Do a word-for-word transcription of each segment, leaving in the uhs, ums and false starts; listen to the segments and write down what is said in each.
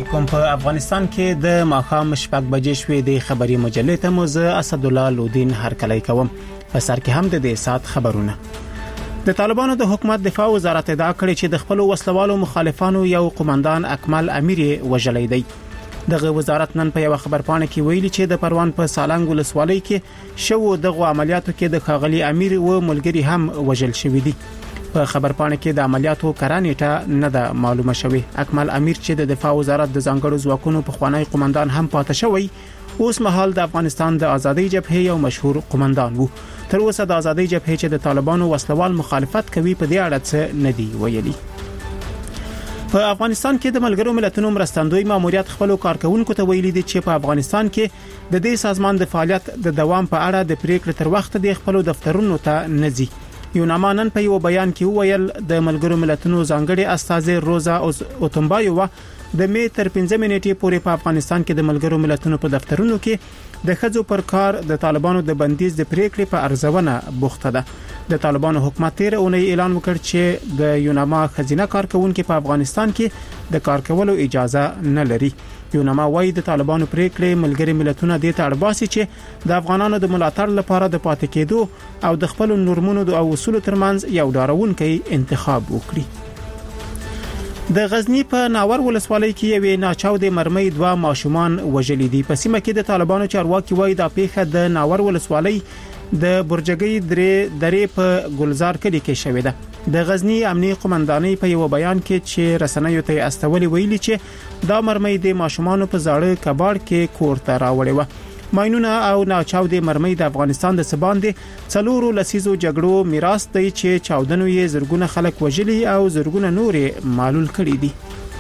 علیکم. په افغانستان کې د ماښام شپږ بجې شوې د خبري مجلې ته مو زه اسد الله لودین هرکلی کوم. په سر کې هم د دې سات خبرونه. د طالبانو د حکومت دفاع وزارت ادعا کړې چې د خپل وسلوالو مخالفانو یو قومندان اکمل امیر وژلې دی. دغه وزارت نن په یو خبرپاڼه کې ویلي چې د پروان په سالنګ ولسوالۍ کې شو دغه عملیاتو کې د خاغلی امیر و ملګری هم وژل شوی دی. په خبرپاڼه کې د عملیاتو کرانېټه نه ده معلومه شوې. اکمل امیر چې د دفاع وزارت د ځانګړو ځواکونو په خوانی قومندان هم پاتې شوی، اوس مهال د افغانستان د ازادۍ جبهې یو مشهور قومندان وو. تر اوسه د ازادۍ جبهې چې د طالبانو وسلوال مخالفت کوي په دې اړه څه نه دی ویلي. په افغانستان کې د ملګرو ملتونو مرستندوی ماموریت خپل کارکونکو ته ویلي دي چې په افغانستان کې د دې سازمان د فعالیت د دوام په اړه د پریکړې تر وخت د خپل دفترونو ته نه ځي. یوناما نن په یو بیان کې وویل د ملګرو ملتونو ځانګړي استازي روزا اوتمبایووا د می تر پنځمې نیټې پورې په افغانستان کې د ملګرو ملتونو په دفترونو کې د خځو پر کار د طالبانو د بندیز د پریکړې په ارزونه بوخته ده. د طالبانو حکومت تیر اونۍ اعلان وکړ چې د یوناما خزینه کارکونکو په افغانستان کې د کار کولو اجازه نه لري. یوناما وايي د طالبانو پریکړې ملګري ملتونه د تړباسي چې د افغانانو د ملاتړ لپاره د پاتې کېدو او د خپل نورمونو او اصولو ترمنځ یو ډاروونکی انتخاب وکړي. د غزنی په ناور ولسوالۍ کې یوې ناچاودې مرمۍ دوه ماشومان وژلي دي. په سیمه کې د طالبانو چارواکي وایي د پیښه د ناور ولسوالۍ د برجګۍ درې درې په ګلزار کلی کې شوې ده. د غزنی امنیه قومندانۍ په یو بیان کې چې رسنیو ته استولي ویلي چې دا مرمۍ د ماشومان په زاړه کباړ کې کور ته راوړې و. ماینونه او ناچاودې مرمۍ د افغانستان د سباندې څلورو لسیزو جګړو میراث دی چې چاودنو یې زرګونه خلک وژلي او زرګونه نورې معلول کړي دي.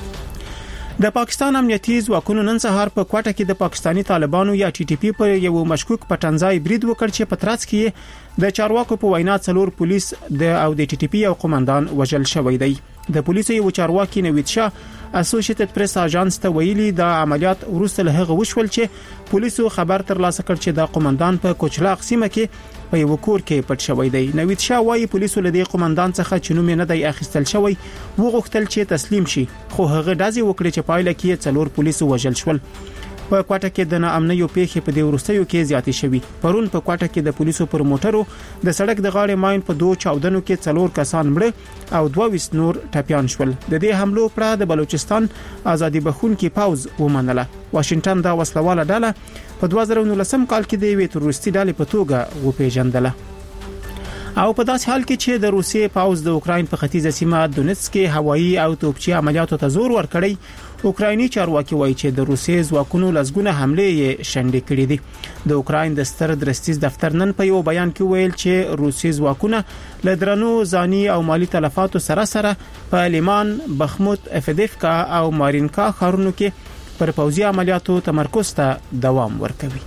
د پاکستان امنیتي ځواکونو نن سهار په کوټه کې د پاکستانی طالبانو یا ټي ټي پی پر یو مشکوک پټنځای برید وکړ چې په ترڅ کې د چارواکو په وینا څلور پولیس د او د ټي ټي پی یو قومندان وژل شوی دی. د پولیسو یو چارواکي نوید شاه اسوسییټډ پریس اژانس ته ویلي د عملیات وروسته له هغه وشول چې پولیسو خبر ترلاسه کړ چې د قومندان په کوچلاغ سیمه کې په یو کور کې پټ شوی دی. نوید شاه وايي پولیسو له دې قومندان څخه چې نوم نه دی اخیستل شوی وغوښتل چې تسلیم شي، خو هغه داسې وکړي چې پایله کې څلور پولیسو وژل شول. په کوټه کې د ناامنیو پیښې په دې ورستیو کې زیاتې شوې. پرون په کوټه کې د پولیسو پر موټرو د سړک د غاړې ماین په دوه چاودنو کې څلور کسان مړه او دوه ویس نور ټپيان شول. د دې حملو پر د بلوچستان ازادي بخونکي پاوز ومنله. واشنگټن دا وسلواله ډله په دوه زره نولسم کال کې د یوې تروریستي ډلې په توګه وپیژندله. او په داسې حال کې چې د روسیې پاوز د اوکراین په ختیځه سیمه دونیتسک کې هوایي او توپچي عملیاتو ته زور ورکړی، اوکرایني چارواکي وایي چې د روسیې ځواکونو لسګونه حمله یې شنډې کړې دي. د اوکراین د ستر درستیز دفتر نن په یو بیان کې ویل چې روسي ځواکونه له درنو ځاني او مالی تلفاتو سره سره په لیمان، بخموت، افدیفکا او مارینکا ښارونو کې پر پوځي عملیاتو تمرکز ته دوام ورکوي.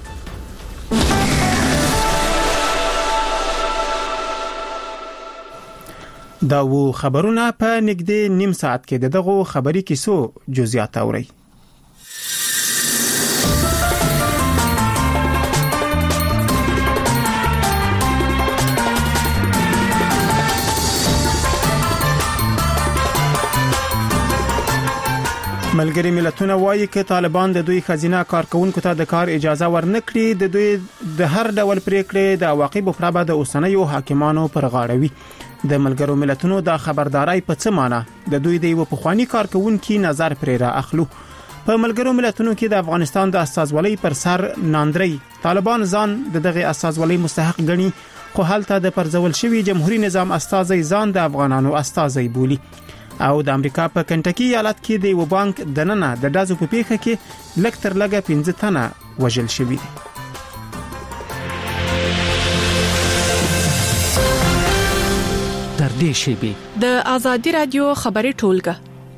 دا وو خبرونه په نږدې نیم ساعت کې دغه خبري کیسو جزئیات اوري. ملګری ملتونه وایي چې طالبان د دوی خزینه کارکونکو ته د کار اجازه ورنکړي. د دوی د هر ډول پریکړې د عواقبو پر اړه د اوسنیو حاکمانو پر غاړه وي. د ملګرو ملتونو د خبرداري په څه معنی د دوی د یو پخوانی کارکونکو نظر پرې را اخلو. په ملګرو ملتونو کې د افغانستان د استازولۍ پر سر ناندري طالبان ځان د دغه استازولۍ مستحق ګڼي، خو هلته د پرځول شوی جمهوریت نظام استازي ځان د افغانانو استازي بولي. او د امریکا په کنټکی ایالت کې د یو بانک دننه د دازو په پیښه کې لږ تر لږه پنځه تنه وژل شوي دي. تر دې شی د ازادي رادیو خبري ټولګه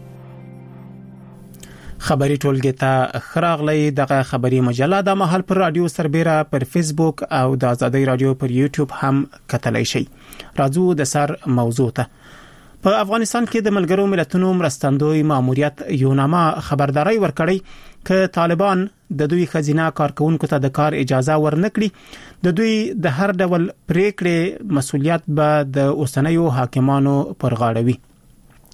خبري ټولګه ته خراغلی دغه خبري مجله د محل پر رادیو سربېره پر فیسبوک او د ازادي رادیو پر یوټیوب هم کتلای شي. راځو د سر موضوع ته. په افغانستان کې د ملګرو ملتونو مرستندوی ماموریت یوناما خبرداري ورکړی چې طالبان د دوی خزینه کارکونکو ته د کار اجازه ورنکړي. د دوی د هر ډول پریکړې مسولیت به د اوسنیو حاکمانو پر غاړه وي.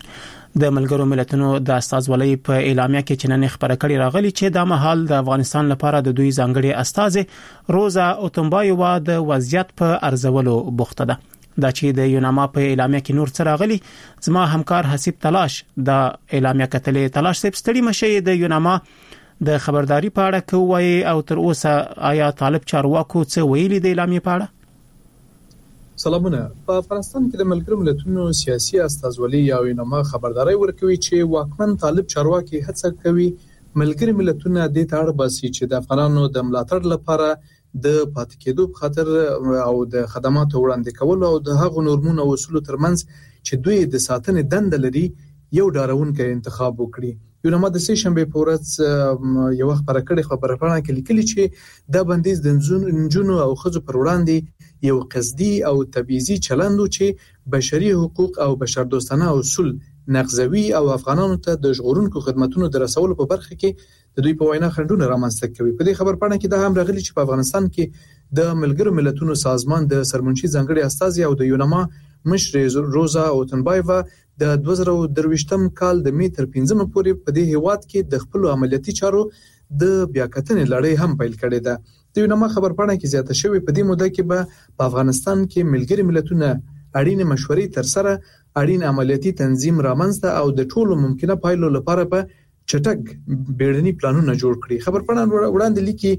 د ملګرو ملتونو د استازولۍ په اعلامیه کې چننې خبره کړې راغلي چې د مهال د افغانستان لپاره د دوی ځانګړي استاذ روزا اوتمبایووا د وضعیت په ارزولو بوخته ده. دا چې د یوناما په اعلامیه کې نور څه راغلي، زما همکار حسیب تلاش د اعلامیه کتلې. تلاش سپ ستړي مشه د یوناما د خبرداري په اړه کوي او تر اوسه آیا طالب چارواکو څه ویلي د اعلامیه په اړه؟ سلامونه. په افغانستان کې د ملګرو ملتونو سیاسي استازولۍ یا یوناما خبرداري ورکوي چې واکمن طالب چارواکي هڅه کوي ملګري ملتونه د تاړه باسي چې د افغانانو د ملاتړ لپاره د پاتې کېدو په خاطر او د خدماتو وړاندې کول او د هغو نورمونو او اصولو ترمنځ چې دوی د ساتنې دنده لري یو ډاروونکی انتخاب وکړي. یوناما د سې شنبې په ورځ یو خبره کړې خبره پاڼه کې لیکلي چې دا بندیز د نجونو او ښځو پر وړاندې یو قصدي او تبعیضي چلند چې بشري حقوق او بشردوستانه اصول نقضوي او افغانانو ته د ژغورونکو خدماتونو د رسولو په برخه کې د دوی په وینا خنډونه رامنځته کوي. په دې خبر پاڼه کې دا هم راغلي چې په افغانستان کې د ملګرو ملتونو سازمان د سرمنشي ځانګړي استازي او د یوناما مشر روزا اوتنبایووا د دوه زره او درویشتم کال د می تر پنځمه پورې په دې هیواد کې د خپل عملیاتي چارو د بیاکتنې لړۍ هم پیل کړې ده. د یوناما خبر پاڼه کې زیاته شوی په دې موده کې به په افغانستان کې ملګري ملتونه اړین مشورې تر سره اړین عملیاتي تنظیم رامنځته او د ټولو ممکنه پایلو لپاره په چټک بیړني پلانونه جوړ کړي. خبر پاڼه وړاندې لیکي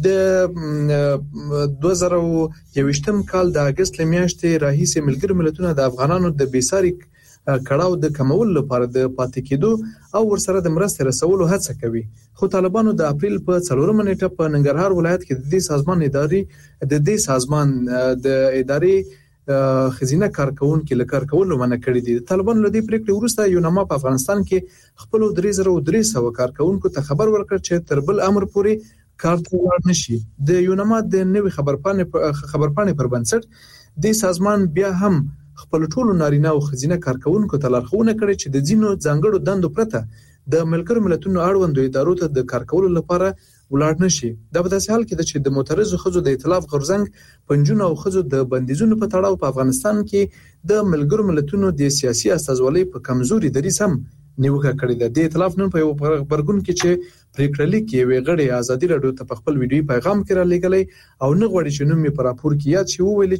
د دوه زره او یوویشتم کال د اگست میاشتې راهیسې ملګري ملتونه د افغانانو د بیساري کړهو د کمولو لپاره د پاتې کېدو او ورسره د مرستې رسولو هڅه کوي. خو طالبانو د اپریل په څلورمه نیټه په ننګرهار ولایت کې د دې سازمان اداري د دې سازمان د اداري خزینه کارکونکو لکار کولو منع کړی دي. طالبانو له دې پریکړې وروسته یوناما په افغانستان کې خپل درې زره او درې سوه کارکونکو ته خبر ورکړ چې تر بل امر پورې کار ته ولاړ نشي. د یوناما د نوې خبرپاڼې خبرپاڼې پر بنسټ د سازمان بیا هم خپل ټولو نارینه او خزینه کارکونکو ته لارښوونه کړې چې د ځینو ځانګړو دندو پرته د ملګرو ملتونو اړوندو ادارو ته د کار کولو لپاره ولاړ نشي. دا په داسې حال کې ده چې د معترضو ښځو د ائتلاف غورځنګ پنځونه او ښځو د بندیزونو په تړاو په افغانستان کې د ملګرو ملتونو د سیاسي استازولۍ په کمزوري دریځ هم نیوکه کړې ده. د ائتلاف نن په یو خبرګون کې چې پریکړه لیکي یوې غړي ازادي راډیو ته په خپل ویډیوي پیغام کې را لېږلی او نه غواړي چې نوم یې په راپور کې یاد شي، وویل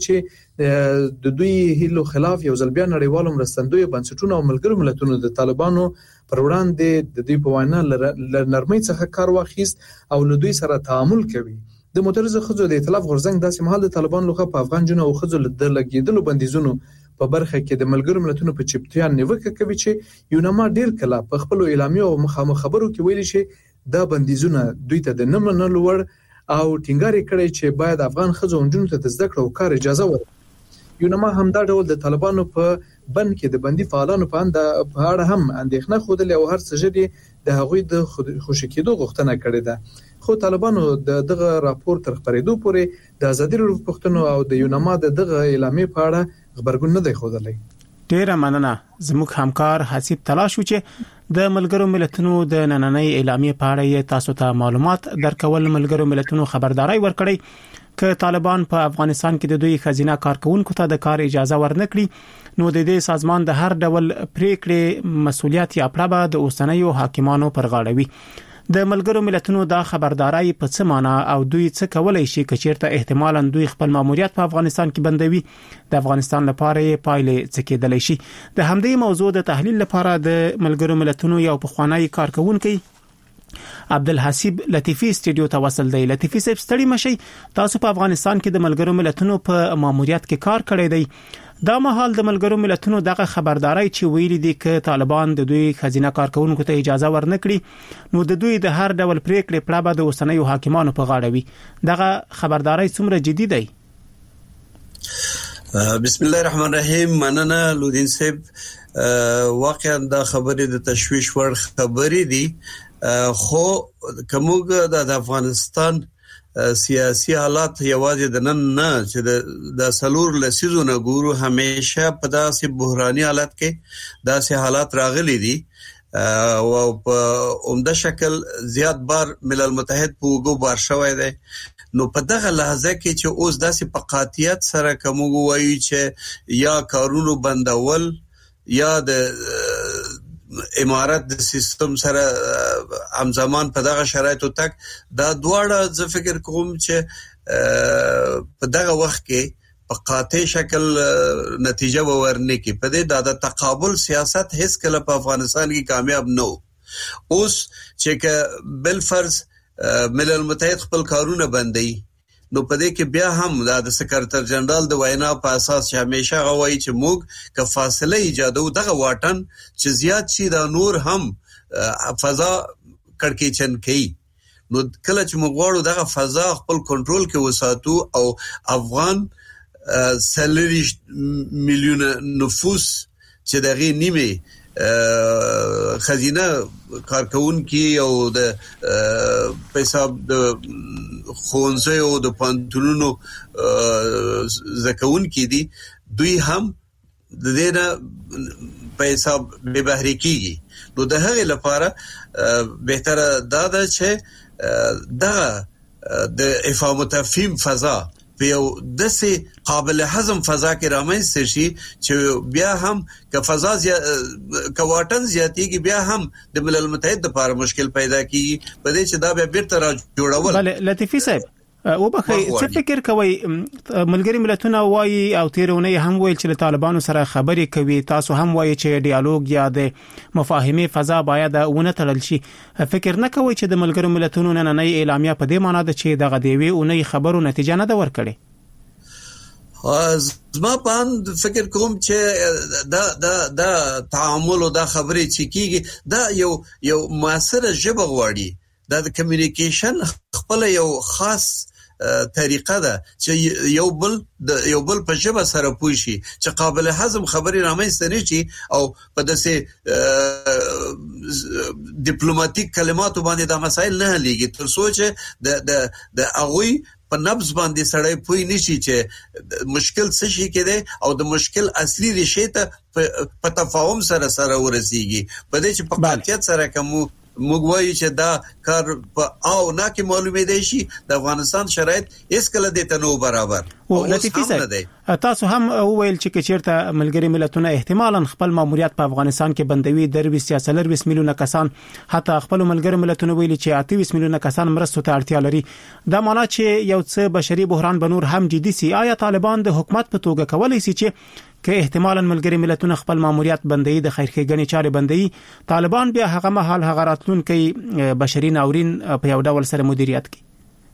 چې د دوی هیلو خلاف یو ځل بیا نړیوالو مرستندویو بنسټونو او ملګرو ملتونو د طالبانو پر وړاندې د دوی په وینا له نرمۍ څخه کار واخیست او له دوی سره تعامل کوي. د معترضو ښځو د ائتلاف غورځنګ داسې مهال د طالبانو لخوا په افغان جنو او ښځو د لګېدلو بندیزونو په برخه کې د ملګرو ملتونو په چپتیا نیوکه کوي چې یوناما ډیر کله په خپل اعلامیه او مخامخ خبرو کې ویلي چې دا بندیزونه دوی ته د نه منلو وړ او ټینګار کړي چې باید افغان ښځو او نجونو ته د زده کړو او کار اجازه ورکړي. یوناما همدا ډول د طالبانو په بند کې د بندي فعالانو په اړه هم اندېښنه خوده او هر څه جدي د هغوی د خوشی کېدو غوښتنه کړې ده. خو طالبانو د دغه راپور تر خبرېدو پورې د ازادي راډیو پښتنو او د یوناما د دغه اعلامیې په اړه خبرګون نه دی ښودلی. ډیره مننه. زموږ همکار حسیب تلاش و چې د ملګرو ملتونو د نننۍ اعلامیې په اړه تاسو ته معلومات درکول. ملګرو ملتونو خبرداري ورکړی ک طالبان په افغانستان کې د دوی خزینه کارکونکو ته د کار اجازه ورنکړي نو د دې سازمان د هر ډول پریکړې مسولیت یا پړه د اوسنیو حاکمانو پر غاړه وي. د ملګرو ملتونو دا خبرداري په څه معنا او دوی څه کولای شي چې چیرته احتمالاً دوی خپل ماموریت په افغانستان کې بندوي، د افغانستان لپاره پایلې څه کېدلی شي. د همدې موضوع د تحلیل لپاره د ملګرو ملتونو یو پخوانی کارکونکي عبدالحسیب لطیفی سټډیو ته وصل دی. لطیفی صاحب ستړي مشي، تاسو په افغانستان کې د ملګرو ملتونو په ماموریت کې کار کړی دی. دا مهال د ملګرو ملتونو دغه خبرداري چې ویلي دي ک طالبان د دوی خزینه کارکونکو ته اجازه ورنکړي نو د دوی د هر ډول پریکړې پړه به د اوسنیو حاکمانو په غاړه وي. دغه خبرداري څومره جدي دی؟ بسم الله الرحمن الرحیم. مننه لودین صاحب. واقعا دا خبرې د تشویش وړ خبرې دي، خو کومګه د افغانستان سیاسي حالات یوازې د نن نه چې د سلور لسیزو نه ګورو، همیشه په داسې بحراني حالت کې داسې حالات راغلي دي او په عمده شکل زیات بار ملل متحد په وګو بار شوی دی. نو په دغه لحظه کې چې اوس داسې په قاطعیت سره کومو وایي چې یا کارونو بندول یا د امارات د سیستم سره همزمان په دغه شرایطو تک دا دواړه زه فکر کوم چې په دغه وخت کې په قاطع شکل نتیجه ورنه کې په دې د تقابل سیاست هیڅ کله په افغانستان کې کامیاب نه اوس چې بل فرض ملل متحد خپل کارونه بندي نو په دې کې بیا هم د سکرټر جنرال د وینا په اساس چې همیشه غوي چې موږ ک فاصله ایجادو دغه واټن چې زیات شي دا نور هم فضا کړکېچن کوي نو کله چې موږ غواړو دغه فضا خپل کنټرول کې وساتو او افغان سلری میلیون نفوس چې دغه نیمه خزینه کارکون کی او د حساب د خونځه او د پانتونونو زکون کی دي دوی هم د دې نه په حساب به بهري کیږي نو د هغه لپاره بهتره دا ده چې دا د افهام تفهیم فضا په یو دسه قابل هضم فضا کې رامنځته شي چې بیا هم که فضا ک واټن زیاتېږي بیا هم د ملل متحد لپاره مشکل پیدا کیږي په دې چې دا به بیرته را جوړول بله لطیفي صاحب او بخي څه فکر کوي ملګری ملتونه وایي او تیرونه هم ویل چې طالبانو سره خبرې کوي تاسو هم وایي چې ډیالوګ یا د مفاهمه فضا باید ونه تړل شي فکر نه کوي چې د ملګری ملتونو نن نه اعلامیه په دې معنی ده چې دغه دیوي او نه خبرو نتیجه نه ده ورکړي زما په فکر کوم چې دا دا دا تعامل او دا خبرې چې کیږي دا یو یو موثره ژبه غواړي دا د کمیونیکیشن خپل یو خاص طریقه ده چې یو بل د یو بل په ژبه سره پوي شي چې قابل هضم خبرې رامنځته نه شي او په داسې ډیپلوماټیک کلماتو باندې دا مسایل نه لګي تر څو چې د د د اغوی په نبض باندې سړی پوي نشي چې مشکل څه شي کېده او د مشکل اصلي ریښه ته په تفاهم سره سره ورسیږي په دې چې په قاطعیت سره کوم موږ وایو چې دا کار په او نه کې معلومه دی شي د افغانستان شرایط هیڅ کله د تنو برابر او لطیفي صاحب تاسو هم ویل چې چیرته ملګری ملتونه احتمالاً خپل ماموریت په افغانستان کې بندوي دروي سیاسلر بیس میلیونه کسان حتی خپل ملګری ملتونه ویلي چې اته میلیونه کسان مرستو ته اړتیا لري دا معنی چې یو څه بشري بحران بنور هم جدي سي آیا طالبان د حکومت په توګه کولای شي چې که احتمالاً ملګری ملتونه خپل ماموریت بندي د خیرخېګنې چارې بندي طالبان بیا هغه مهال هغه راتلونکي بشري ناورین په یو ډول سره مدیریت کوي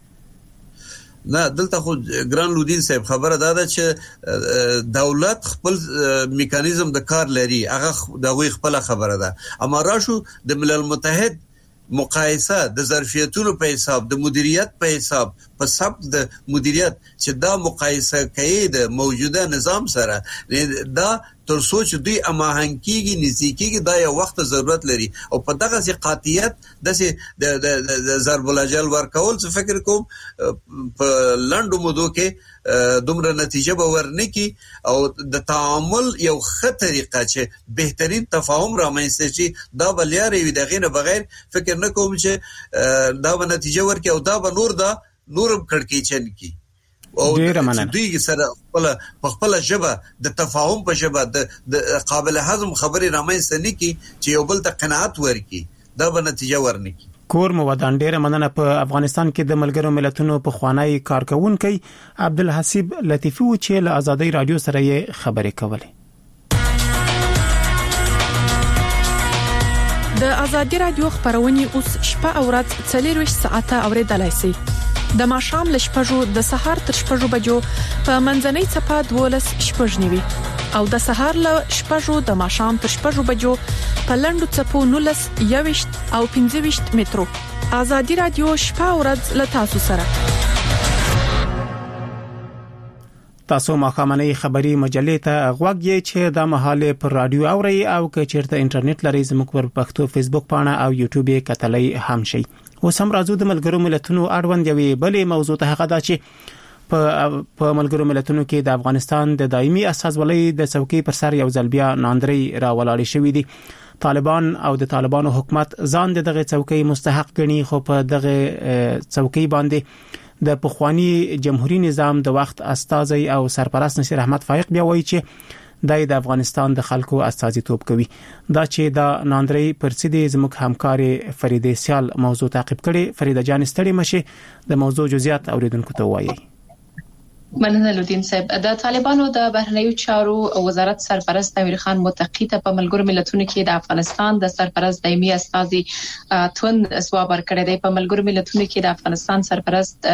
نه دلته خو ګران لودین صاحب خبره دا ده چې دولت خپل میکانیزم د کار لري هغه دغه خپل خبره ده اما راشو د ملل متحد مقایسه د ظرفیتونو په حساب د مدیریت په حساب په سب د مدیریت چې دا مقایسه کوي د موجوده نظام سره دا تر سوچ دوی اماهنګيږي نزدیکيږي دا یو وخت ضرورت لري او په دغه سي قاطعیت د د ضرب الاجل ورکول څه فکر کوم په لندو مودو کې دومره نتیجه به ورنه کی او د تعامل یو ښه طریقه چې بهترین تفاهم رامنځته شي دا بلیاري وي دغه نه بغیر فکر نه کوم چې دا به نتیجه ورکي او دا به نور دا نورم کړکېچن کی او دوی سره خپل خپل ژبه د تفاهم په ژبه د قابل هضم خبرې رامنځته نه کی چې یو بل ته قناعت ورکي دا به نتیجه ورنه کی کور مودان ډیره مننه په افغانستان کې د ملګرو ملتونو په خوانی کارکونکو عبدالحسیب لطیفي چې له آزادۍ رادیو سره یې خبرې کولې د آزادۍ رادیو خبرونه اوس شپه او ورځ څلور ساعته اوریدلای شئ د ماښام ل شپږو د سهار تر شپږو بجو په منځنۍ چپه دولس شپږ نیوي او د سهار ل شپږو د ماښام تر شپږو بجو په لندو چپو نولس یوشت او پنځه وشت مترو آزادۍ رادیو شپه او ورځ ل تاسو سره تاسو مخامنۍ خبری مجلې ته غوږی چې د مهاله پر رادیو اوري او که چیرته انټرنیټ لري زموږ پر پښتو فیسبوک پاڼه او یوټیوب یې کتلای هم شي اوس هم راځو د ملګرو ملتونو اړوند یوې بلې موضوع ته هغه دا چې په په ملګرو ملتونو کې د افغانستان د دایمي استازولۍ د څوکۍ پر سر یو ځل بیا ناندري راولاړ شوې دي طالبان او د طالبانو حکومت ځان دغه څوکۍ مستحق ګڼي خو په دغه څوکۍ باندې د پخوانی جمهوریت نظام د وخت استاذي او سرپرست نصیر احمد فائق بیا وایي چې د افغانستان د خلکو استازیتوب کوي. دا چې د ناندري پرسیدي زموږ همکاري فریده سیال موضوع تعقیب کړي. فریده جان ستړي مشه د موضوع جزئیات اوریدونکو ته وایي. مننه لودین صاحب. د طالبانو د بهرنیو چارو وزارت سرپرست امیر خان متقی ته په ملګرو ملتونو کې د افغانستان د سرپرست دایمي استازي تون سواب ورکړی دی. په ملګرو ملتونو کې د افغانستان سرپرست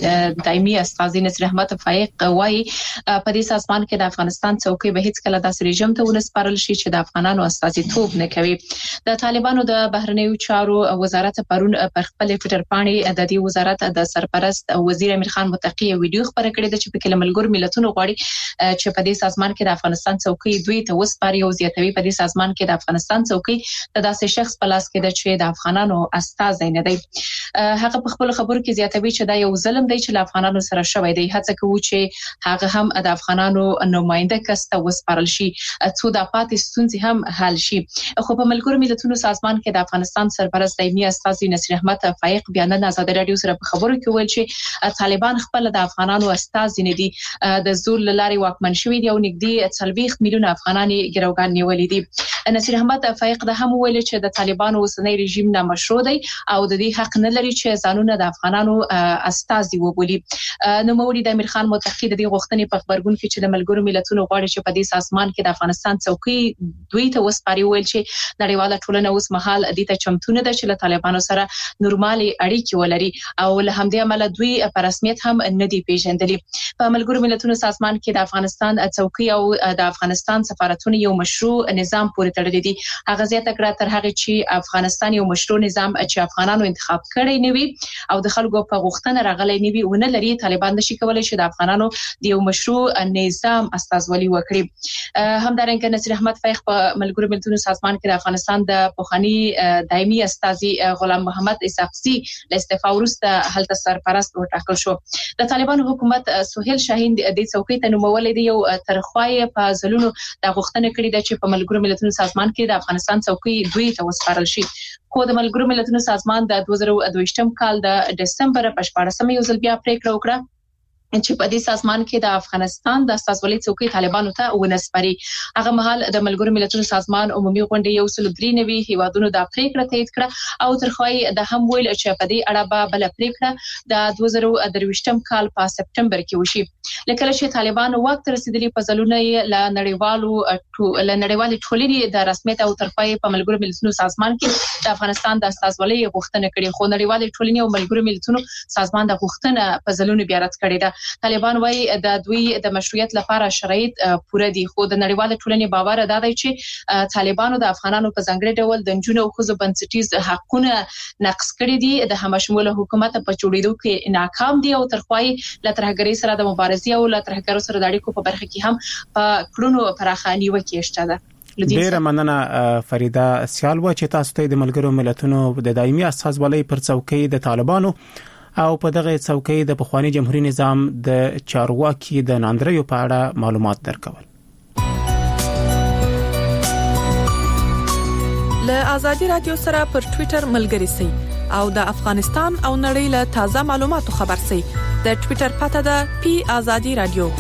دایمي استازي نصیر احمد فایق وايي په دې سازمان کې د افغانستان څوکۍ به هیڅ کله داسې رژیم ته ونسپارل شي چې د افغانانو استازیتوب نه کوي. د طالبانو د بهرنیو چارو وزارت پرون پر خپل ټوئیټر باندې د دې وزارت د سرپرست وزیر امیر خان متقی ویډیو خبره کړې ده چې په کله ملګرو ملتونو غواړي چې په دې سازمان کې د افغانستان څوکۍ دوی ته وسپاري او زیاتوي. په دې سازمان کې د افغانستان څوکۍ د داسې شخص په لاس کې ده چې د افغانانو استازی نه دی. هغه په خپل خبرو کې زیاتوي چې دا یو ظلم دی چې له افغانانو سره شوی دی. هڅه کوي چې هغه هم د افغانانو نماینده کس ته وسپارل شي څو د پاتې ستونزې هم حل شي. خو په ملګرو ملتونو سازمان کې د افغانستان سرپرست دایمي استازي نصیر احمد فایق بیان نه آزاد رادیو سره په خبرو کې ویل چې طالبان خپل د افغانانو استازي نه دي د زور لاري واکمن شوی دی او نږدې څلويخ میلیونه افغانان ګروګان نیولې دي. نصیر احمد فایق د هم ویل چې د طالبانو اوسنی رژیم نه مشروع دی او د دې حق نه لري چې ځانونه د افغانانو استازي وبولي. نو مولوی د امیر خان متقی د دې غوښتنې په خبرګون کې چې د ملګرو ملتونو غواړي چې په دې سازمان کې د افغانستان څوکۍ دوی ته وسپاري ویل چې نړیواله ټولنه اوس مهال د ته چمتونه ده چې له طالبانو سره نورمالي اړیکې ولري او له همدې عمله دوی په رسمیت هم نه دی پیژندلي. په ملګرو ملتونو سازمان کې د افغانستان څوکۍ او د افغانستان سفارتونه یو مشروع نظام پورې تړلي دي. هغه زیاته کړه تر هغه چې افغانستان یو مشروع نظام چې افغانانو انتخاب کړی نه وي او د خلکو په غوښتنه راغلی نه وي ونه لري. طالبان نشي کولای چې د افغانانو د یو مشروع نظام استازولي وکړي. همدارنګه نصیر احمد فایق په ملګرو ملتونو سازمان کې د افغانستان د پوخانی دایمي استازي غلام محمد اسحاقزي له استعفا وروسته هلته سرپرست وټاکل شو. د طالبانو حکومت سهیل شاهین د څوکۍ ته نومول دی یو ترخوای په ځلونو د غوښتنه کړې ده چې په ملګرو ملتونو سازمان کې د افغانستان څوکۍ دوی ته وسپارل شي. خو د ملګرو ملتونو سازمان د دوه زره دوه کال د دسمبر په شپاړسمه یو ځل بیا پریکړه وکړه چې په دې سازمان کې د افغانستان د استازولۍ څوکۍ طالبانو ته ونسپاري. هغه مهال د ملګرو ملتونو سازمان عمومي غونډې یو سل درې نوي هیوادونو د پریکړه تایید کړه او ترخوای د هم ویل چې په دې اړه به بل پریکړه د دوه زره درویشتم کال په سپټمبر کې وشي. لکه چې طالبان واک ته رسیدلي په ځلونه له نړیوالو له نړیوالې ټولنې د رسمیت او ترخوای په ملګرو ملتونو سازمان کې د افغانستان د استازولۍ غوښتنه کړې خو نړیوالې ټولنې او ملګرو ملتونو سازمان د غوښتنه په ځلونه بیا رد کړې ده. طالبان وايي د دوی د مشروعیت لپاره شرایط پوره دي خو د نړیوال ټولنې باور ادا دی چې طالبانو د افغانانو په ځانګړي ډول د جنونو او خزو بنسټیز حقونه نقض کړي دي. د همشموله حکومت په جوړېدو کې ناکام دي او ترخوای له ترهګرۍ سره د مبارزې او له ترهګرو سره د اړیکو په برخه کې هم په کړونو پراخه نیوکه شته ده. ډیره مننه فریده سیال و چې تاسو ته د ملګرو ملتونو د دایمي استازولۍ پر څوکۍ د طالبانو او په دغه څوکۍ د پخوانی جمهوریت نظام د چارواکي د ناندریو په اړه معلومات درکول. له آزادي رادیو سره پر ټوئیټر ملګری سئ او د افغانستان او نړۍ له تازه معلوماتو خبر سئ. د ټوئیټر پته ده پی آزادي رادیو.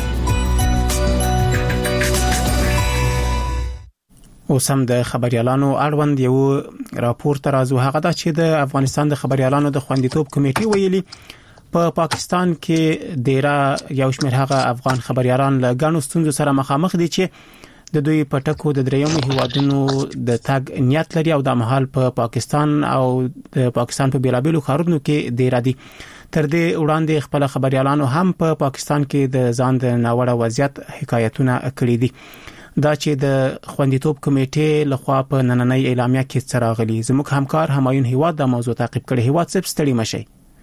اوسم د خبريالانو اړوند یو راپور تر ازو هغه د چې د افغانستان د خبريالانو د خوندیتوب کمیټې ویلي په پا پاکستان کې ډیره یو شمېر هغه افغان خبريالان له ګڼو ستونزو سره مخامخ دي چې د دوی په ټکو د دریمو هیوادونو د تګ نیت لري او د محل په پا پاکستان او د پاکستان په بیلابیلو ښارونو کې ډیر دي. تر دې وړاندې خپل خبريالانو هم په پا پاکستان کې د ځان د ناوړه وضعیت حکایتونه کړې دي. دا چې د خوندیتوب کمیټې لخوا په نننۍ اعلامیه کې څراغلي. زموږ همکار همایون هیواد د موضوع تعقیب کړي. هیواد صاحب ستړي مشي.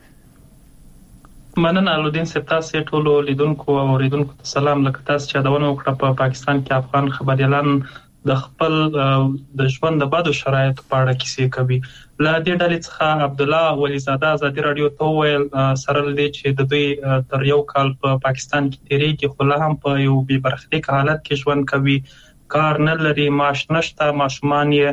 مننه الودین صاحب، تاسو ټول لیدونکو او اوریدونکو ته سلام. لکه تاسو چې دا ونه وکړه په پاکستان کې افغان خبريالان د خپل د ژوند د بدو شرایطو په اړه کیسې کوي. له دې ډلې څخه عبد الله ولیزاده آزادي رادیو ته ویل سره لدی چې د دوی تر یو کال په پاکستان کې تیریږي خو لا هم په یو بې برخلیک حالت کې ژوند کوي. کار نه لري، معاش نشته، ماشومان یې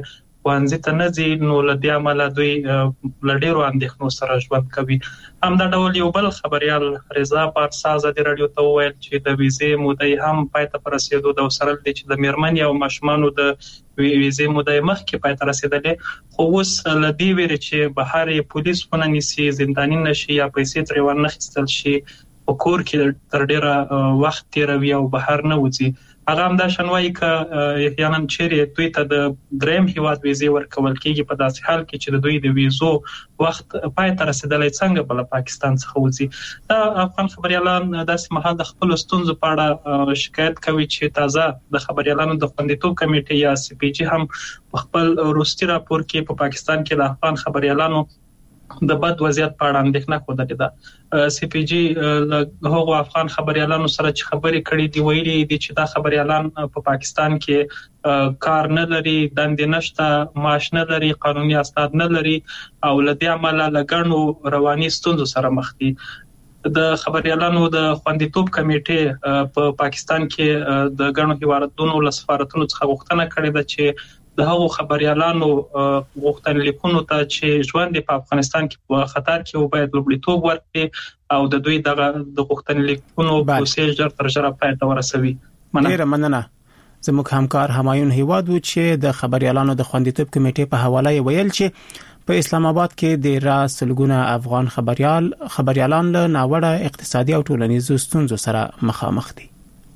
وانځي ته نه ځي نو لدې عمله دوی لډیرو اندېښنو سره ژوند کوي. هم دا ډول یو بل خبريال رضا پارساز د رادیو ته وویل چې د ویزې مودې هم پای ته رسیدو د وسرل دي چې د میرمن او ماشومانو د ویزې مودې مخکې پای ته رسیدلې، خو اوس لدې ویری چې بهر پولیس ونیسي، زنداني نشي یا پیسې ترې ورنخستل شي، په کور کې تر ډیره وخت تیروي او بهر نه وځي. هغه هم دا شنوي ک احیانا چیرې دوی ته د دریم هیواد ویزې ورکول کیږي په داسې حال کې چې د دوی د ویزو وخت پای ته رسیدلې څنګه بل پاکستان څخه وځي. دا افغان خبريالان داسې مهال د خپل ستونزو په اړه شکایت کوي چې تازه د خبريالانو د خوندیتوب کمیټې یا سی پی جی هم خپل روستي راپور کې په پاکستان کې د افغان خبريالانو د بد وضعیت په اړه اندېښنه خوده ده. سی پی جی له هغو افغان خبريالانو سره چې خبرې کړې دي ویلي دي چې دا خبريالان په پاکستان کې کار نه لري، دندې نشته، معاش نه لري، قانوني اسناد نه لري او لدې عمله لګڼو رواني ستونزو سره مخ دي. د خبريالانو د خوندیتوب کمیټې په پاکستان کې د غنو هیوادونو له سفارتونو څخه غوښتنه کړې ده چې د هغو خبريالانو غوښتنلیکونو ته چې ژوند په افغانستان کې په خطر کې و باید لومړیتوب ورکړي او د دوی دغه د غوښتنلیکونو پروسې ژر تر ژره پای ته ورسوي. ډیره مننه. زموږ همکار همایون هیواد و چې د خبريالانو د خوندیتوب کمیټې په حواله ویل چې په اسلام آباد کې د راسلګونه افغان خبريال خبريالان له ناوړه اقتصادي او ټولنیزو ستونزو سره مخامخ دي.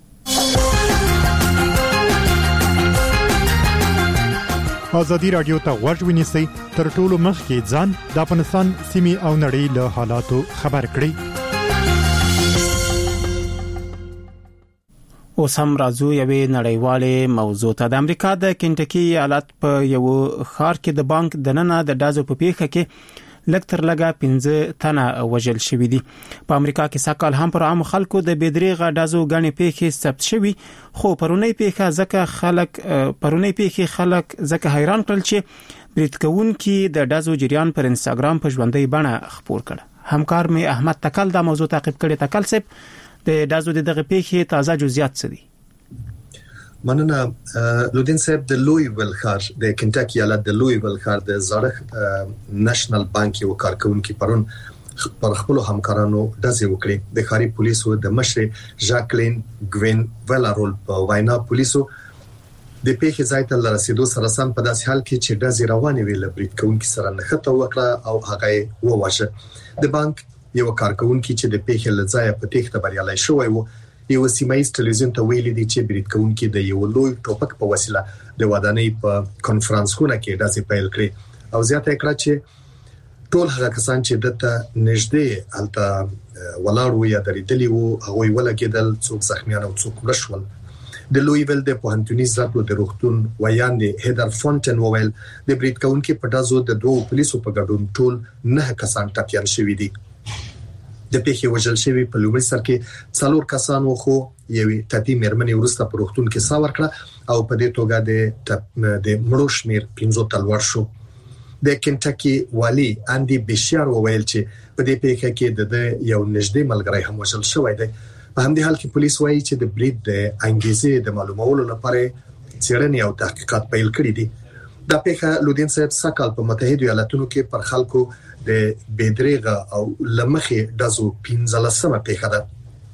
ازادي رادیو ته غوږ ونیسئ، تر ټولو مخکې ځان د افغانستان سیمې او نړۍ له حالاتو خبر کړئ. اوس هم راځو یوې نړیوالې موضوع ته. د امریکا د کنټکی ایالت په یو ښار کې د بانک دننه د ډازو په پیښه کې لکتر لګا پنځه تنه وژل شوې دي. په امریکا کې سکهال هم پر عام خلکو د بيدریغه ډازو غني پیښې ثبت شوې، خو پرونی پیښه ځکه خلک پرونی پیښه خلک ځکه حیران کړل چې بریټکون کې د ډازو جریان پر انستګرام په ژوندۍ بڼه خپور کړ. همکار می احمد تکل دا موضوع تعقیب کړي. تکل سپ د ډازو د دغه پیښې تازه جزئیات څه دي؟ مننه لودین صاحب. د لویویل ښار د کنټکی ایالت د لویویل ښار د زړه نېشنل بانک یو کارکونکو پرون پر خپل همکارانو داسې وکړي. د ښاري پولیسو د مشر ژاکلین ګوین ولارول په وینا پولیسو د پیښې ځای ته رسیدو سره سم په داسې حال کې چې ډزې روانې وې لبریټ کوونکي سره نښته وکړه او هغه وواژه. د بانک یو کارکونکو چې د پیښې لځای په تخته بریالي شوی وو یو سیمایي ټلویزیون ته ویلي دي چې بریټ کوونکي د یو لوی ټوپک په وسیله د ودانۍ په کانفرنس خونه کې داسې پیل کړی او زیاته کړه چې ټول هغه کسان چې دته نږدې الته ولاړو یا درېدلی وو هغه ولګیدل، څوک زخمیان او څوک مړشول. د لویویل د پوهنتوني زده د روغتون ویاندې هیدر فونټن وویل د بریټ کوونکي په دازو د دوه پولیسو په ګډون ټول نه کسان ټپيان شوي دي. د پیښې وژل شوی په لومړي سر کې څلور کسان وو، خو یوې ټپي مېرمنې ورسته په روغتون کې سا ورکړه او په دې توګه د د مړو شمیر پنځو ته لوړ شو. د کنټکی والی اندي بشار وویل چې په دې پیښه کې د یو نږدې ملګری هم وژل شوی دی. په همدې حال کې پولیس وایي چې د بریټ د انګیزې د معلومولو لپاره څېړنې او تحقیقات پیل کړي دي. دا پیښه لودین صاحب سکهال په متحده ایالاتونو کې پر خلکو د بيدریغه او لمخې دازو پنځلسمه پیښه ده.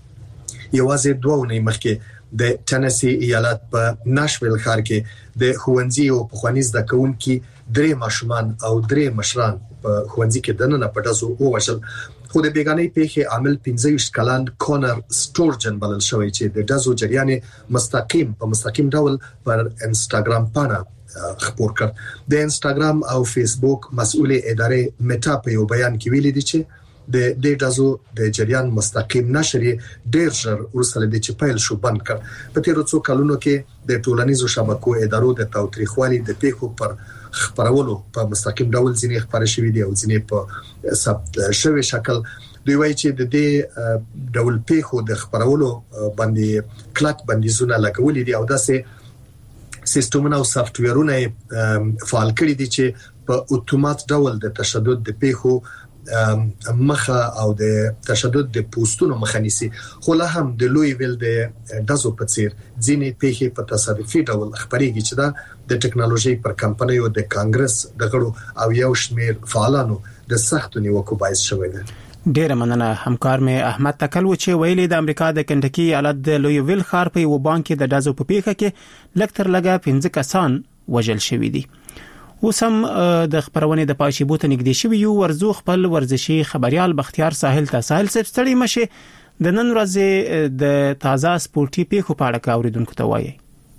یوازې دوه ونې مخکې د ټنسی ایالت په ناشویل ښار کې د خوندزي او پخواني زده کوونکي درې ماشومان او درې مشران په خوندزي کې دننه په دازو ووژل. خو د بیگانې پیښې عامل پنځه ویشت کلن کونر سټورجن بلل شوی چې د دازو جریان مستقیم په مستقیم ډول پر انستګرام پاڼه خبر کړ. د انستګرام او فیسبوک مسؤل ادارې میټا په یو بیان کې ویلي دي چې د دې دازو د جریان مستقیم نشر ډیر ژر ورسره د چپایل شو بند کړ. په تیرو څو کلونو کې د ټولنیزو شبکو ادارو د تاوتریخوالي د پیښو پر خبرولو په مستقیم ډول ځینې خبرې شوې دي او ځینې په ثبت شوی شکل. دوی وایي چې د دې ډول پیښو د خبرولو باندې کلک بندیزونه لګولې دي او داسې سیستمونه او سافټویرونه فعال کړي دي چې په اتومات ډول د تشدد د پیښو مخه او د تشدد د پوسټونو مخه نیسي خو له هم د لوی ویل د دازو په څیر ځینې پیښې په تصادفي ډول خبرېږي چې دا د ټکنالوژي پر کمپنیو د کانګرس د غړو او یو شمیر فعالانو د سختو نیوکو باعث شوی دی. ډیره مننه همکار مې احمد تکل و چې ویلي د امریکا د کنټکی ایالت د لوی ویل ښار په یو بانک کې د دازو په پیښه کې لکتر لګا پنځه کسان وژل شوي دي. اوس هم د خبرونې د پای شیبو ته نږدې شوي یو ورزو خپل ورزشي خبريال بختیار ساحل ته ساحل صاحب ستړي مشه د نن ورځې د تازه سپورتي پیښو په اړه اوریدونکو ته وایي.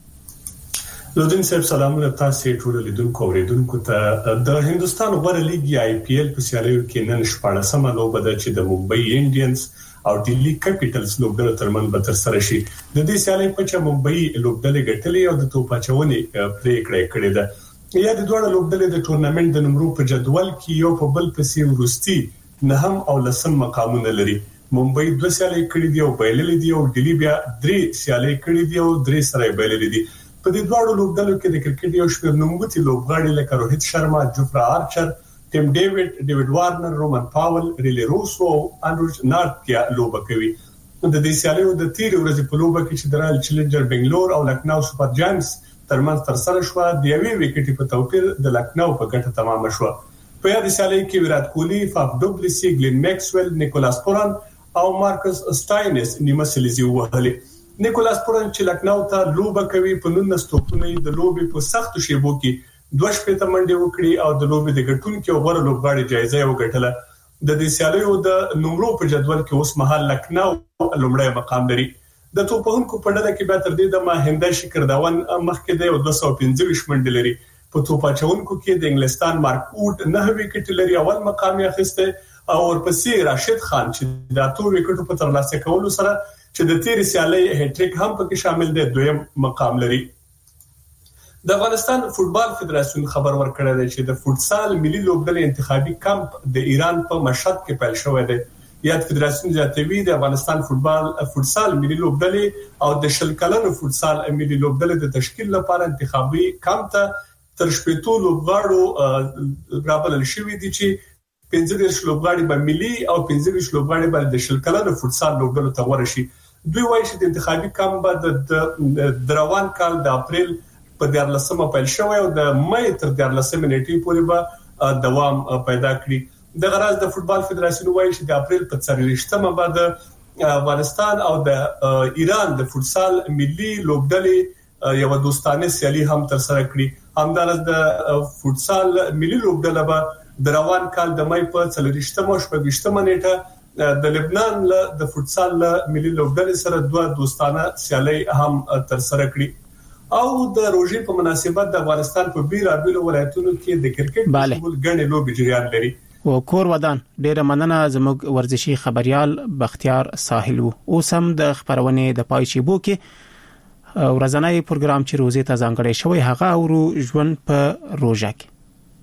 لودین صاحب سلام له تاسو ټول لیدونکو اوریدونکو ته. د هندستان غوړه لیګ آی پی ایل په سیالیو کې نن شپږمه لوبه ده چې د ممبئی انډینز او ډیلی کیپټلز لوبډله ترمن به تر سره شي. د دې سیالۍ په چې ممبئی لوبډله ګټلې او د توپاچونې پریکړه کړې ده. یا د دوه لوبډلې د ټورنمنت د نمبر په جدول کې یو په بل پسې ورستي نهم او لسم مقامونه لري. ممبئی دوه سیالۍ کړې دي او بایللې دي او ډیلی بیا درې سیالۍ کړې دي او درې سره بایللې دي. په دې دوه لوبډلو کې د کرکټ یو شمېر نوموتي لوبغاړي لکه روهیت شرما، جوفرا آرچر، ټیم ډیوډ، ډیوډ وارنر، رومن پاول، ریلی روسو او انډروج نارتیا لوبه کوي. د دې سیالیو د تیر ورځې په لوبه کې چې د رایل چیلنجر بنگلور او لکنو سپر جاینټس ترمنځ تر سره شو د یوې وکټې په توپیر د لکنو په ګټه تمام شو. په یاد سیالي کې ویرات کوهلی، فاف ډوبلیسی، گلین میکسویل، نیکولاس پوران او مارکس سټاینس نیمه سلیزي وهلي. نیکولاس پوران چې لکنو ته لوبه کوي په نولس توپونه د لوبې په سختو شیبو کې دوه شپږ منډې وکړي او د لوبې د ګټونکو غوړ لوبغاړي جایزه وګټله. د دې سیالیو د نمبرو په جدول کې اوس مهال لکنو لومړی مقام لري. د توپونکو په ډله کې به تر دې د ماهنده شکرداون مخکې دی او دوه سوه پنځه ویشت منډې لري. په توپاچونکو کې د انګلستان مارک ووډ نه وکټ لري، اول مقام یې اخیسته او ورپسې راشد خان چې د اتو وکټو په ترلاسه کولو سره چې د تیر سیالي هټریک هم پکې شامل دی دویم مقام لري. د افغانستان فوتبال فدراسیون خبر ورکړی دی چې د فوتسال ملي لوبډلې انتخابي کمپ د ایران په مشهد کې پیل شوی دی. یاد فدراسیون زیاتوي د افغانستان فوتبال فوتسال ملي لوبډلې او د شل کلنو فوتسال ملي لوبډلې د تشکیل لپاره انتخابي کمپ ته تر شپږ لوبغاړو رابلل شوی دي چې پنځه دیرش لوبغاړي به ملي او پنځه دیرش لوبغاړي به د شل کلنو فوتسال لوبډلو ته ورشي. دوی وایي چې د انتخابي کمپ به د روان کال د اپریل په دیارلسمه پیل شوی او د مې تر دیارلسمه نیټې پورې به دوام پیدا کړي. د غراز د فوتبال فدراسیون وایي چې د اپریل په څلوېښتمه به د افغانستان او د ایران د فوتسال ملي لوبډلې یو دوستانه سیالي هم تر سره کړي. همدارس د فوتسال ملي لوبډله به د روان کال د مې په څلوېښتمه او شپږویشتمه نیټه د لبنان له د فوتسال ملي لوبډلې سره دوه دوستانه سیالي هم تر سره کړي. او د روژې په مناسبت د افغانستان په بیلابیلو ولایتونو کې د کرکټ فوتبال غنډې لوبې جریان لري. او کور ودان ډیره مننه زموږ ورزشي خبريال بختیار ساحل. اوس هم د خبرونې د پای شیبو کې ورځنی پروګرام چې روزي ته ځانګړی شوی هغه او ژوند په روژه کې.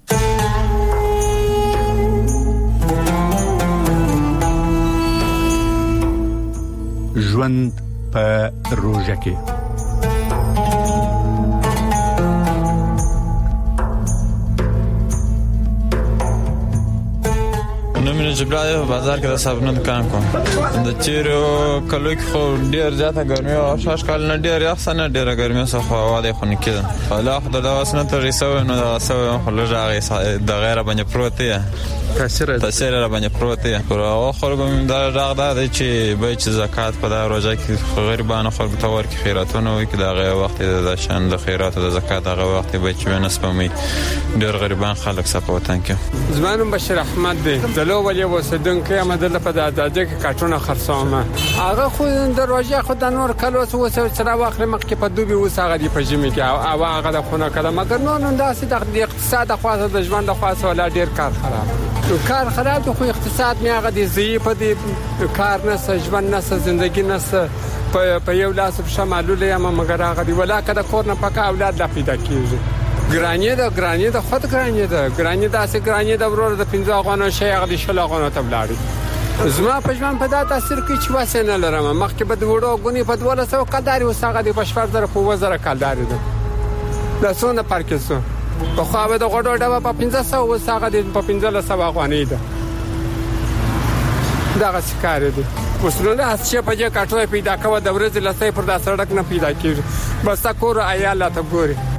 ژوند په روژه کې نو مې جبرائیل په بازار کې د صابون دکان کوم. د چیرو کلو کې خو ډیر زیاته ګرمي او شاش کال نه ډیر یخ سنه ډیر ګرمي سره خو واده خو نه کېده. خلا خو د واسنه تر ریسو نو د واسو خو لږه د غیر باندې پروت دی تاثیر تاثیر را باندې پروت دی. پر او خلکو دا راغ دا چې به چې زکات په دا روزه کې غریبانو خلکو ته ورکړي خیراتونه وي کې دا غي وخت د شان د خیرات او د زکات هغه وخت به چې نسبمي ډیر غریبان خلک سپوتن کې. زمانم بشیر احمد دی زلو ولی وسدونکو امدل په د اجازه کې کارتونه خرڅومه. هغه خو دروازه خو د نور کلو وسو سره واخله مخکې په دوبي وساغه دی په جمی کې او هغه د خونه کړه مګر نو نو داسې د اقتصاد خاصه د ژوند خاصه ولا ډیر کار خراب کار خراب خو اقتصاد می هغه دی ضعیف دی کار نه ژوند نه ژوندۍ نه په یو لاس په شمالو یم مګر هغه دی ولا کده کور نه پکا اولاد لا پیدا کیږي. ګرانی دا ګرانی دا خود ګرانی دا ګرانی دا سه ګرانی دا ورور د پنځه غونو شي هغه د شل غونو ته بلاړي. زما په ژوند په دا تاثیر کې چې واسه نه لرم مخکې به د وړو غونی په دوله سو قداري وساغه دی په شپږ زره په وزره کالداري ده د سونه پارکسو په خو به د غړو ډبه په پنځه سو وساغه دی په پنځه سو غونی ده دا ښکار دي وسونه چې په دې کاټوي پیدا کوي د ورځې لته پر دا سړک نه پیدا کیږي بس تا کور عیال ته ګوري